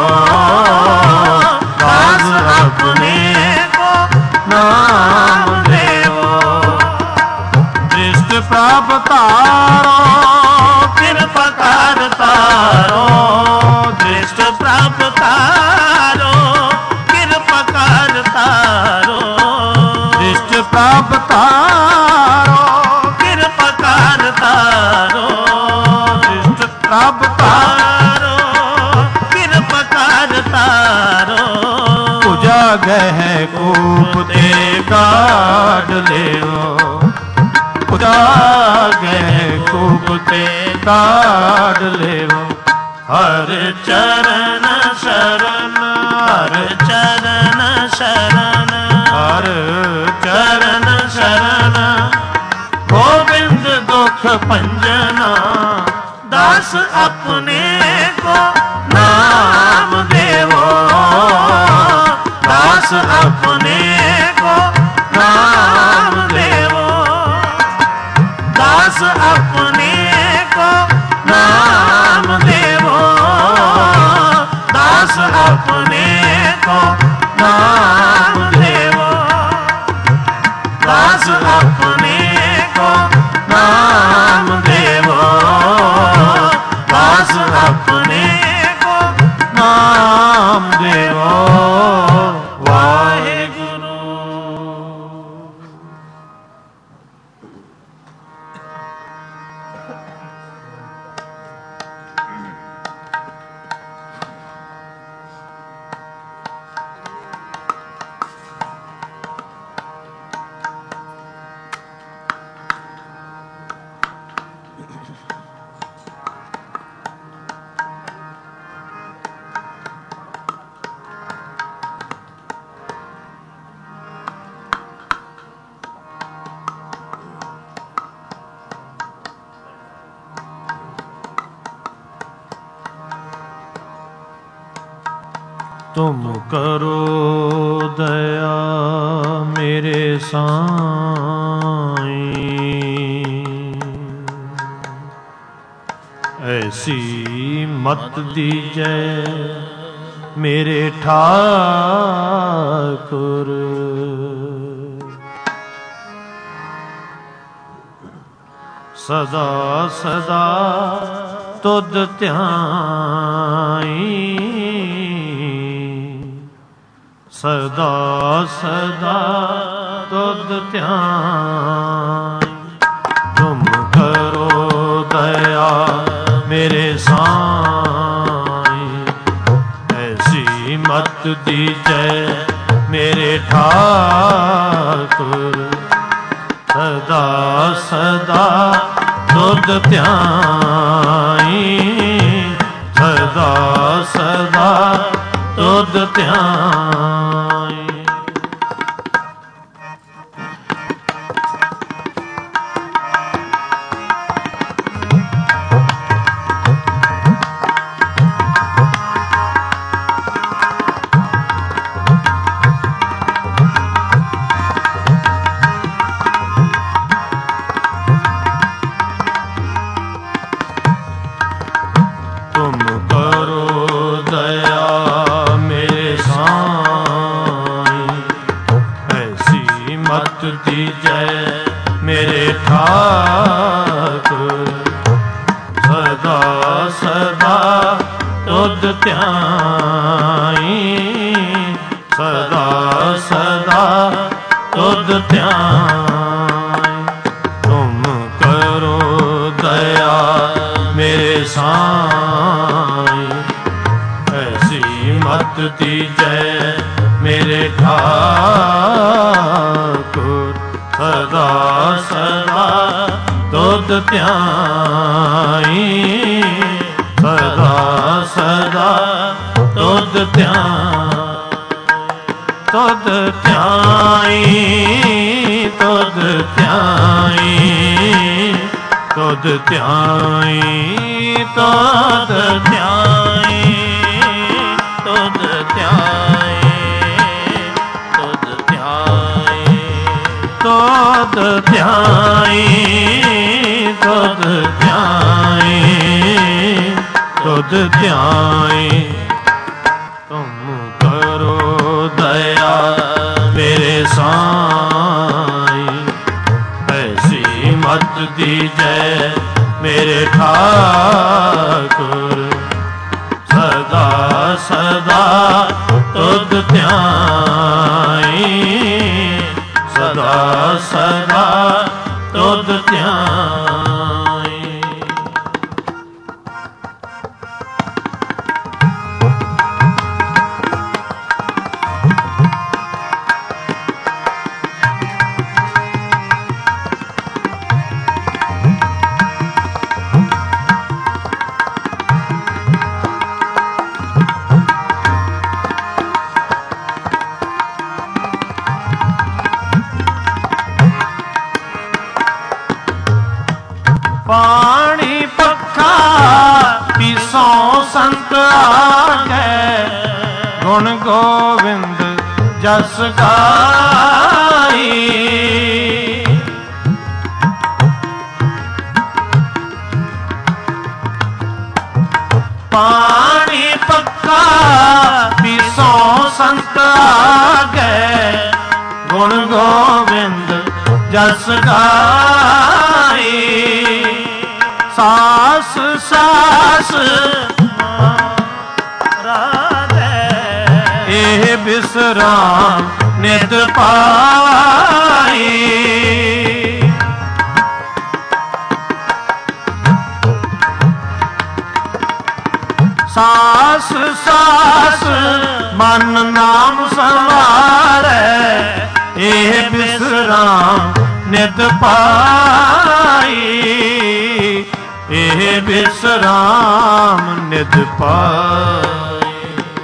ਦਾਸ ਆਪਣੇ ਕੋ ਨਾਮ ਦੇਵੋ ਦ੍ਰਿਸ਼ਟ ਪ੍ਰਭ ਤਾਰੋ ਕਿਰਪਾ ਕਰ ਤਾਰੋ ਦ੍ਰਿਸ਼ਟ ਪ੍ਰਭ ਤਾਰੋ ਕਿਰਪਾ ਕਰ ਤਾਰੋ ਦ੍ਰਿਸ਼ਟ ਪ੍ਰਭ ਤਾਰੋ ਕਿਰਪਾ ਕਰ ਤਾਰੋ ਦ੍ਰਿਸ਼ਟ ਪ੍ਰਭ ਤਾਰੋ ਕਿਰਪਾ ਕਰ ਤਾਰੋ ਪੁਜਾ ਗਹਿ ਕੂਪ ਤੇ ਕਾਢ ਲਿਓ ਪੁਜਾ ਗਹਿ ਕੂਪ ਤੇ ਕਾਢ ਲਿਓ ਹਰ ਚਰਨ ਸ਼ਰਨ ਹਰ ਚਰਨ ਸ਼ਰਨ ਹਰ ਚਰਨ ਸ਼ਰਨ ਗੋਬਿੰਦ ਦੁਖ ਭੰਜਨਾ ਦਾਸ ਆਪਣੇ ਕੋ ਨਾਮ ਦੇਵੋ ਦਾਸ ਆਪਣੇ ਕੋ ਨਾਮ ਦੇਵੋ ਦਾਸ ਆਪਣੇ ਕੋ ਨਾਮ ਦੇਵੋ ਦਾਸ ਆਪਣੇ ਕੋ ਨਾਮ ਦੇਵੋ ਦਾਸ ਆਪਣੇ ਕੋ ਨਾਮ ਦੇਵੋ ਦਾਸ ਆਪਣੇ ਕੋ ਨਾਮ ਦੇਵੋ ਵਾਹਿਗੁਰੂ। तुम करो दया मेरे साईं, ऐसी मत दीजै मेरे ठाकुर। सदा सदा तुध ध्याई, सदा सदा तुध ध्याई। तुम करो दया मेरे साईं, ऐसी मत दीजै मेरे ठाकुर। सदा सदा तुध ध्याई, सदा सदा तुध ध्याई। दीजै मेरे ठाकुर। सदा सदा तुध ध्याई, सदा सदा तुध ध्याई। तुम करो दया मेरे साईं, ऐसी मत दीजै मेरे ठाकुर। सदा सदा तुध ध्याई, सदा सदा तुध ध्याई। तुध ध्याई, तुध ध्याई, तुध ध्याई, तुध ध्याई, तुध ध्याई, तुध ध्याई, तुध ध्याई, तुध ध्याई, तुध ध्याई। तुम करो दया मेरे साईं, ऐसी मत दीजै मेरे ठाकुर। सदा सदा तुध ध्याई, सदा सदा तुध ध्याई। पानी पक्खा पीसों संत आगे, गुण गोविंद जस गाई। पानी पक्का पीसों संत आगे, गुण गोविंद जस गाई। सास सास राधे, एह बिसराम नित पाई। सास सास मन नाम समारे, एह बिसराम नित पाई। एह बिसराम नित पाई,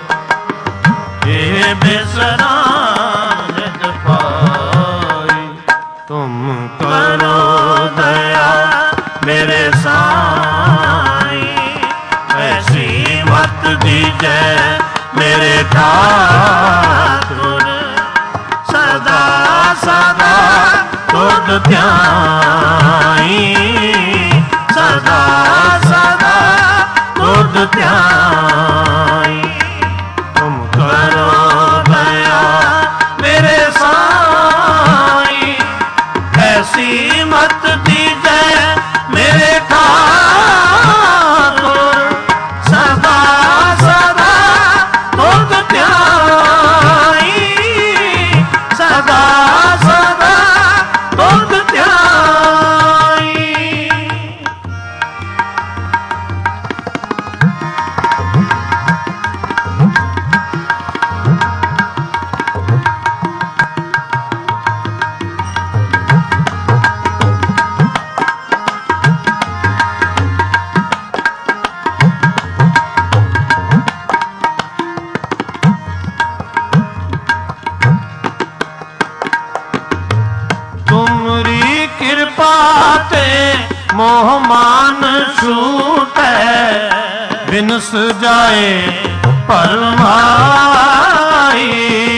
एह बिसराम नित पाई। तुम करो दया मेरे साईं, ऐसी मत दीजै मेरे ठाकुर सदा सदा तुध ध्याई सदा सदा तुध ध्याई तुम करो दया मेरे साई ऐसी मत दीजै मेरे ठाकुर सदा सदा तुध ध्याई सदा सदा तुध ध्याई। तुमरी कृपा ते मोह मान छूटै बिनस जाए परमाई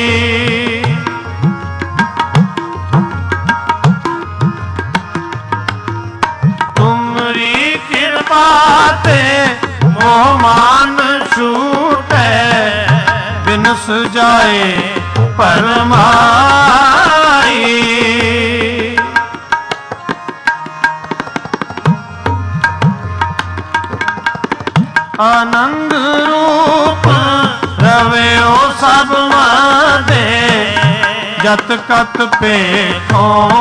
तुमरी कृपा ते मोह मान छूटै बिनस जाए परमाई आनंद रूप रवेओ सब मादे जत कत पेखों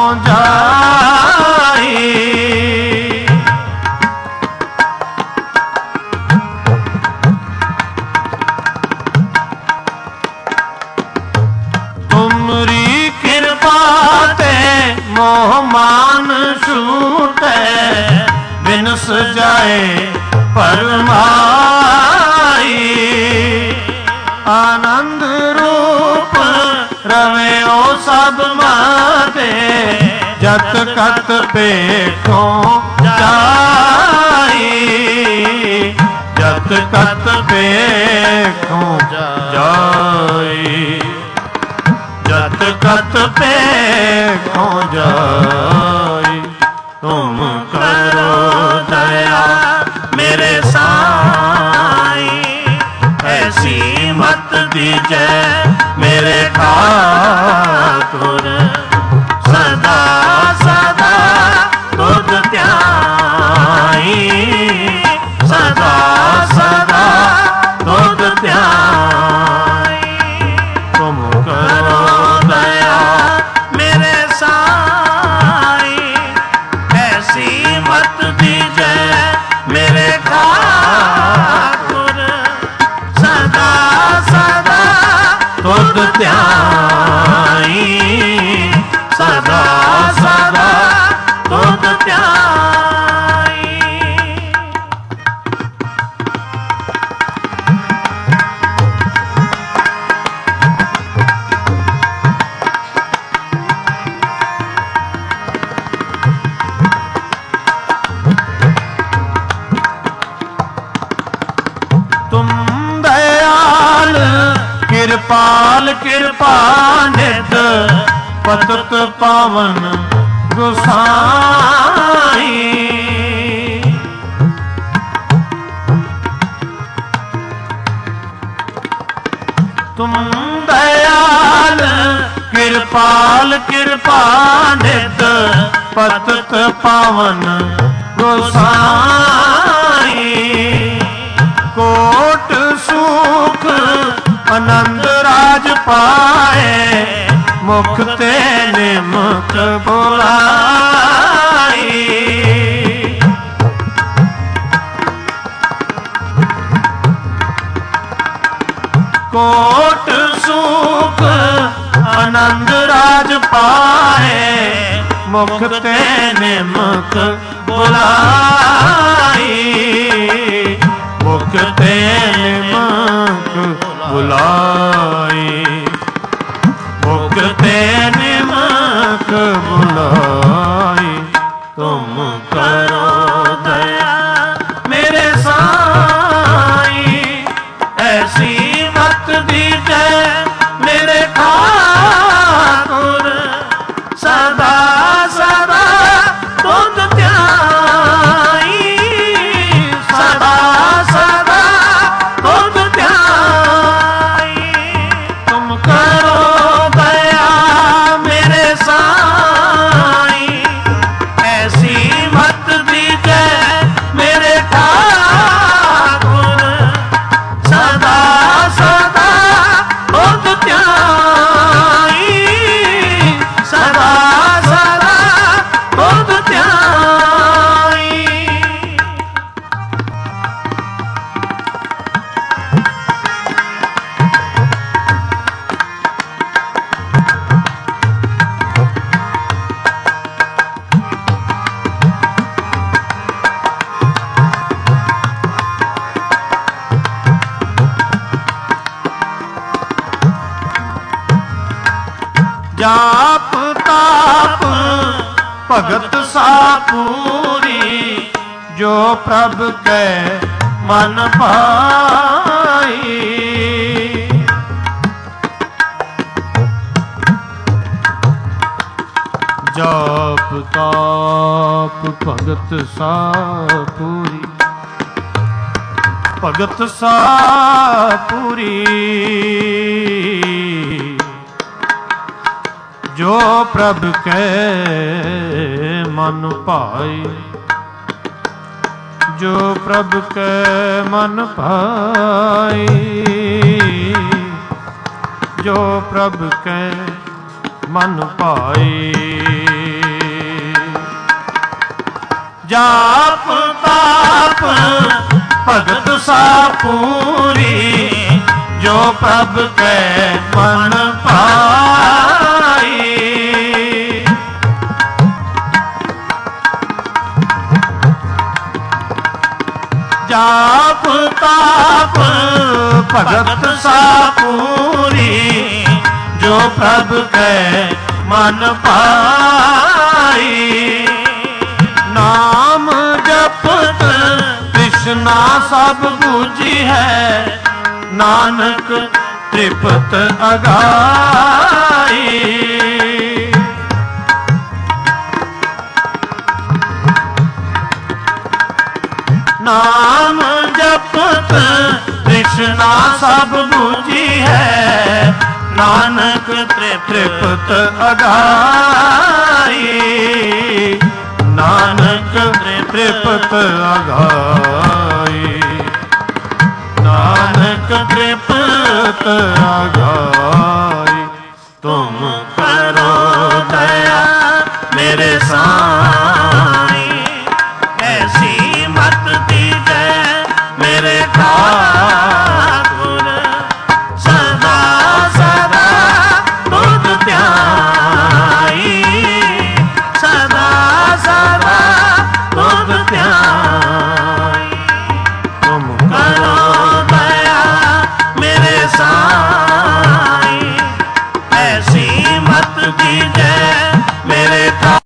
जाई तुमरी कृपा ते मोह मान छूटै बिनस जाए परमाई आनंद रूप रवेओ सब माते जत कत पेखों जाई जत कत पेखों जाई जत कत पेखों जाई तुम करो दया मेरे साई ऐसी मत दीजै मेरे ठाकुर सदा सदा तुध ध्याई सदा सदा तुध ध्याई तुम करो दया मेरे साई ऐसी मत दीजै मेरे ठाकुर सदा सदा तुध ध्याई सदा सदा तुध ध्याई। तुम दयाल कृपाल कृपा नित पतित पावन गोसाई तुम दयाल कृपाल कृपा नित पतित पावन गोसाई कोट सुख आनंद राज पाए मुख ते निमक बुलाई कोट सुख आनंद राज पाए मुख ते निमक बुलाई मुख ते निमक बुलाई मुख ते निमक बुलाई तुम करो दया मेरे साई ऐसी मत दीजै ਜਾਪ ਤਾਪ ਭਗਤ ਸਾਪੂਰੀ, ਜੋ ਪ੍ਰਭ ਕੈ ਮਨ ਭਾਈ। ਜਾਪ ਤਾਪ ਭਗਤ ਸਾਪੂਰੀ, ਭਗਤ ਸਾਪੂਰੀ, ਜੋ ਪ੍ਰਭ ਕੈ ਮਨ ਭਾਈ। ਜੋ ਪ੍ਰਭ ਕੈ ਮਨ ਭਾਈ, ਜੋ ਪ੍ਰਭ ਕੈ ਮਨ ਭਾਈ। ਜਾਪ ਤਾਪ ਭਗਤ ਸਾਪੂਰੀ, ਜੋ ਪ੍ਰਭ ਕੈ ਮਨ ਭਾਈ। ਜਾਪ ਤਾਪ ਭਗਤ ਸਾਪੂਰੀ, ਜੋ ਪ੍ਰਭ ਕੈ ਮਨ ਭਾਈ। ਨਾਮ ਜਪਤ ਤ੍ਰਿਸ਼ਨਾ ਸਭ ਬੂਝੀ ਹੈ, ਨਾਨਕ ਤ੍ਰਿਪਤ ਅਗਾਈ। ਨਾਮ ਜਪਤ ਤ੍ਰਿਸ਼ਨਾ ਸਭ ਬੂਝੀ ਹੈ, ਨਾਨਕ ਤ੍ਰਿਪਤ ਅਗਾਈ। ਨਾਨਕ ਤ੍ਰਿਪਤ ਅਗਾਈ। ਨਾਨਕ ਤ੍ਰਿਪਤ ਅਗਾਈ। ਤੁਮ ਕਰੋ ਦਇਆ ਮੇਰੇ ਸਾਈਂ, ਐਸੀ ਮਤ ਦੀਜੈ ਮੇਰੇ ਠਾकुर। ਸਦਾ ਸਦਾ ਤੁਧ ਧਿਆਈ, ਸਦਾ ਸਦਾ ਤੁਧ ਧਿਆਈ। ਤੁਮ ਕਰੋ ਦਇਆ ਮੇਰੇ ਸਾਈਂ, ਐਸੀ ਮਤ ਦੀਜੈ ਮੇਰੇ ਠਾकुर।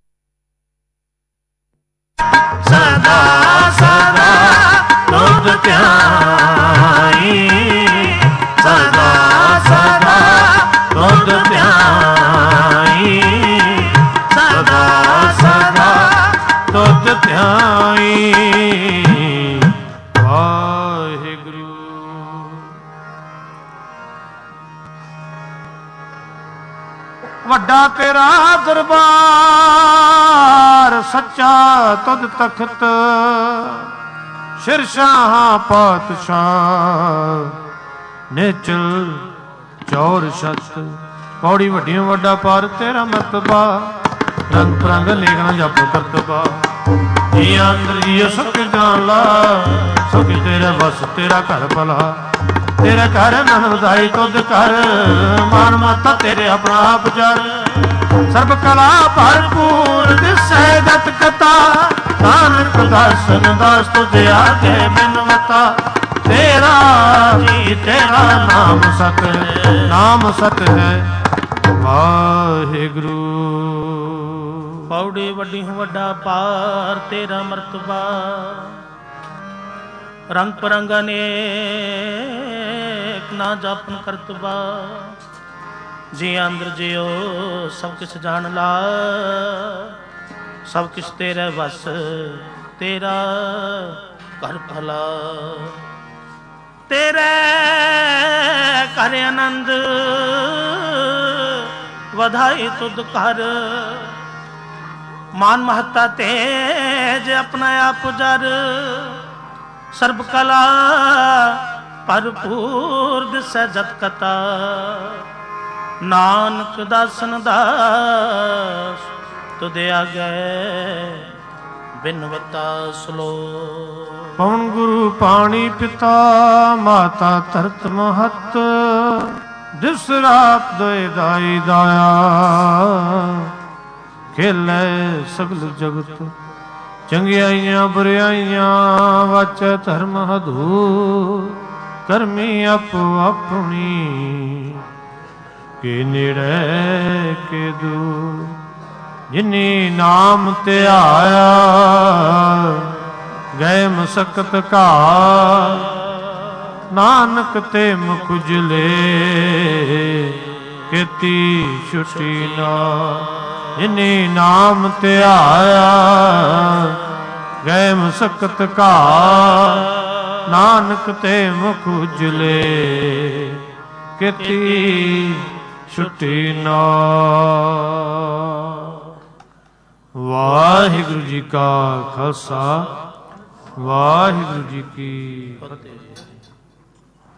ਸਦਾ ਸਦਾ ਤੁਧ ਧਿਆਈ, ਸਦਾ ਸਦਾ ਤੁਧ ਧਿਆਈ, ਸਦਾ ਸਦਾ ਤੁਧ ਧਿਆਈ। ਵਾਹਿਗੁਰੂ। ਵੱਡਾ ਤੇਰਾ ਦਰਬਾਰ, ਸੱਚਾ ਤੁਧ ਤਖਤ। ਸ਼ਿਰਸ਼ਾਹਾਂ ਪਾਤਸ਼ਾਹ, ਨੇਚਲ ਚੌਰ ਛਤ। ਪੌੜੀ ਵੱਡੀਆਂ ਵੱਡਾ ਪਾਰ ਤੇਰਾ ਮਰਤਬਾ, ਰੰਗ ਪ੍ਰੰਗ ਲੇਖਣਾ ਜਪ ਕਰਤਬਾ। ਜੀ ਅੰਦਰ ਜੀ ਸੁਖ ਜਾਣ ਲਾ, ਸੁਖ ਤੇਰੇ ਵਸ ਤੇਰਾ ਘਰ ਭਲਾ। ਤੇਰੇ ਘਰ ਮਨ ਵਧਾਈ ਤੁਧ ਕਰ, ਮਾਨ ਮਾਤਾ ਤੇਰੇ ਆਪਣਾ ਆਪ ਜਰ। ਸਰਬ ਕਲਾ ਭਰਪੂਰ ਦਿਸੈ ਗਤ ਕਥਾ, ਨਾਨਕ ਦਾਸਨ ਦਾਸ ਤੁਧ ਆਗੇ ਬਿਨਵਤਾ। ਤੇਰਾ ਜੀ ਤੇਰਾ ਨਾਮ ਸਤ, ਨਾਮ ਸਤ ਹੈ। ਵਾਹਿਗੁਰੂ। ਪੌੜੀ ਵੱਡੀ ਵੱਡਾ ਪਾਰ ਤੇਰਾ ਮਰਤਬਾ, ਰੰਗ ਪਰੰਗ ਅਨੇਕ ਨਾ ਜਾਪਨ ਕਰਤਬਾ। ਜੀ ਅੰਦਰ ਜਿਉ ਸਭ ਕਿਛ ਜਾਣ ਲਾ, ਸਭ ਕਿਛ ਤੇਰੇ ਵਸ ਤੇਰਾ ਘਰ ਭਲਾ। ਤੇਰੇ ਘਰ ਆਨੰਦ ਵਧਾਈ ਤੁਧ ਕਰ, ਮਾਨ ਮਹੱਤਾ ਤੇਜ ਆਪਣਾ ਆਪ ਜਰ। ਸਰਬ ਕਲਾ ਭਰਪੂਰ ਦਿਸੈ ਜਤ ਕਥਾ, ਨਾਨਕ ਦਾਸਨ ਦਾਸ ਤੁਧ ਆਗੇ ਬਿਨਵਤਾ ਸਲੋ। ਪਵਨ ਗੁਰੂ ਪਾਣੀ ਪਿਤਾ, ਮਾਤਾ ਧਰਤ ਮਹਤ। ਦਿਵਸ ਰਾਤ ਦੋਇ ਦਾਈ ਦਾਇਆ, ਖੇਲੇ ਸਗਲ ਜਗਤ। ਚੰਗਿਆਈਆਂ ਬੁਰਿਆਈਆਂ ਵਾਚੈ ਧਰਮ ਹਦੂਰ। ਕਰਮੀ ਆਪੋ ਆਪਣੀ, ਕੇ ਨੇੜੇ ਕੇ ਦੂਰ। ਜਿਨੀ ਨਾਮ ਧਿਆਇਆ ਗਏ ਮਸਕਤ ਘਾਰ, ਨਾਨਕ ਤੇ ਮੁਖ ਉਜਲੇ ਕੀਤੀ ਛੁਟੀ ਨਾ। ਜਿਨੀ ਨਾਮ ਧਿਆਇਆ ਗਏ ਮਸਕਤ ਘਾਰ, ਨਾਨਕ ਤੇ ਮੁਖ ਉਜਲੇ ਕੀਤੀ ਛੁਟੀ ਨਾ। ਵਾਹਿਗੁਰੂ ਜੀ ਕਾ ਖਾਲਸਾ, ਵਾਹਿਗੁਰੂ ਜੀ ਕੀ ਫਤਿਹ।